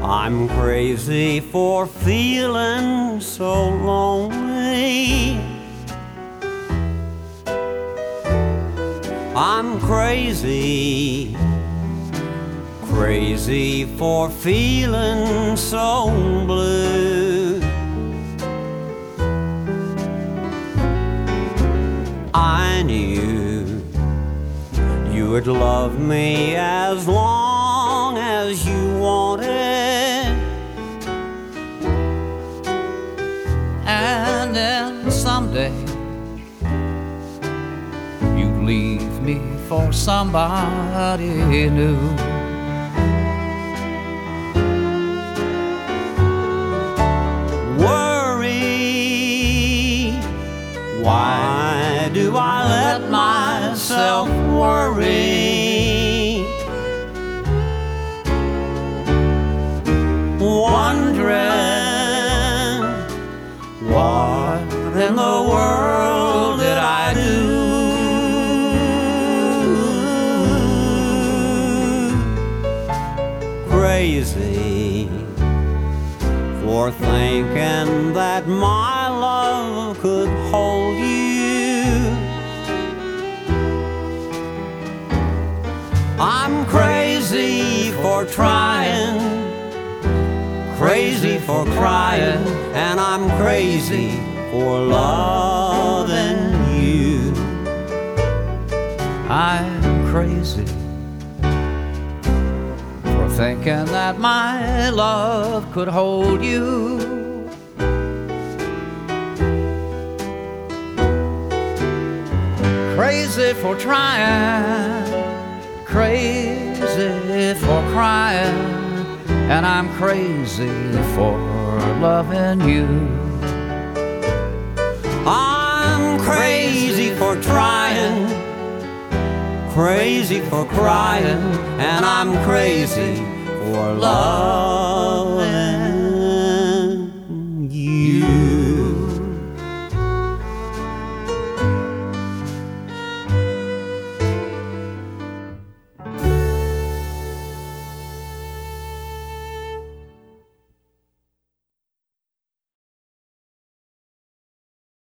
I'm crazy for feeling so lonely. I'm crazy, crazy for feeling so blue. I knew you would love me as long as you wanted, and then someday you'd leave me for somebody new. Worry, why do I let myself worry? Wondering, what in the world did I do? Crazy for thinking that my love could hold you. I'm crazy for trying, crazy for crying, and I'm crazy for loving you. I'm crazy for thinking that my love could hold you. Crazy for trying, crazy for crying, and I'm crazy for loving you. I'm crazy for trying, crazy for crying, and I'm crazy for loving